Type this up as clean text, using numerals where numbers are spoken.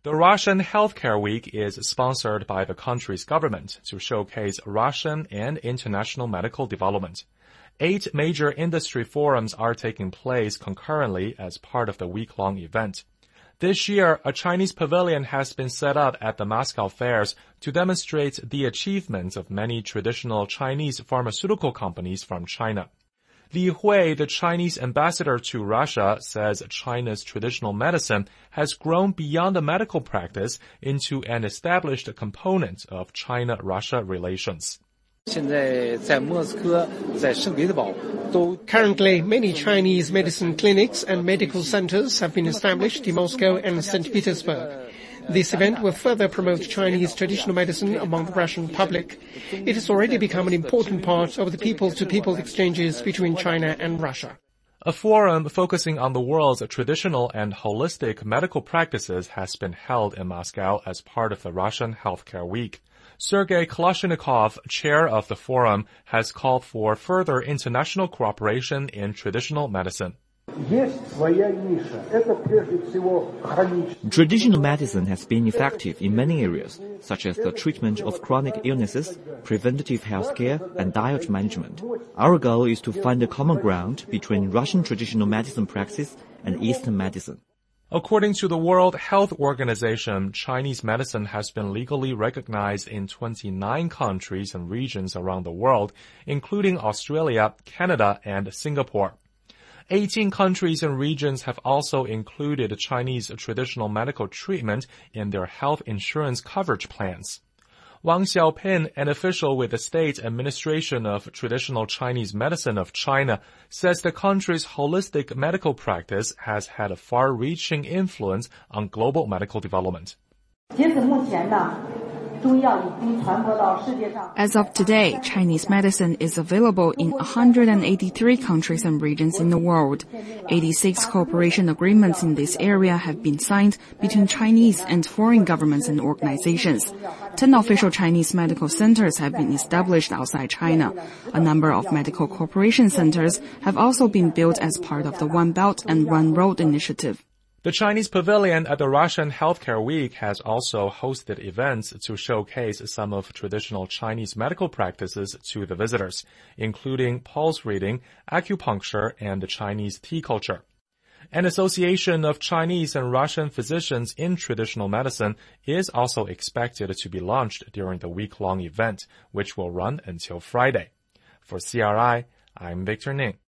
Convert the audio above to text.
The Russian Healthcare Week is sponsored by the country's government to showcase Russian and international medical development. 8 major industry forums are taking place concurrently as part of the week-long event. This year, a Chinese pavilion has been set up at the Moscow fairs to demonstrate the achievements of many traditional Chinese pharmaceutical companies from China. Li Hui, the Chinese ambassador to Russia, says China's traditional medicine has grown beyond a medical practice into an established component of China-Russia relations. Currently, many Chinese medicine clinics and medical centers have been established in Moscow and St. Petersburg. This event will further promote Chinese traditional medicine among the Russian public. It has already become an important part of the people-to-people exchanges between China and Russia. A forum focusing on the world's traditional and holistic medical practices has been held in Moscow as part of the Russian Healthcare Week. Sergei Kalashnikov, chair of the forum, has called for further international cooperation in traditional medicine. Traditional medicine has been effective in many areas, such as the treatment of chronic illnesses, preventative healthcare, and diet management. Our goal is to find a common ground between Russian traditional medicine practice and Eastern medicine. According to the World Health Organization, Chinese medicine has been legally recognized in 29 countries and regions around the world, including Australia, Canada, and Singapore. 18 countries and regions have also included Chinese traditional medical treatment in their health insurance coverage plans. Wang Xiaopin, an official with the State Administration of Traditional Chinese Medicine of China, says the country's holistic medical practice has had a far-reaching influence on global medical development. As of today, Chinese medicine is available in 183 countries and regions in the world. 86 cooperation agreements in this area have been signed between Chinese and foreign governments and organizations. 10 official Chinese medical centers have been established outside China. A number of medical cooperation centers have also been built as part of the One Belt and One Road initiative. The Chinese pavilion at the Russian Healthcare Week has also hosted events to showcase some of traditional Chinese medical practices to the visitors, including pulse reading, acupuncture, and the Chinese tea culture. An association of Chinese and Russian physicians in traditional medicine is also expected to be launched during the week-long event, which will run until Friday. For CRI, I'm Victor Ning.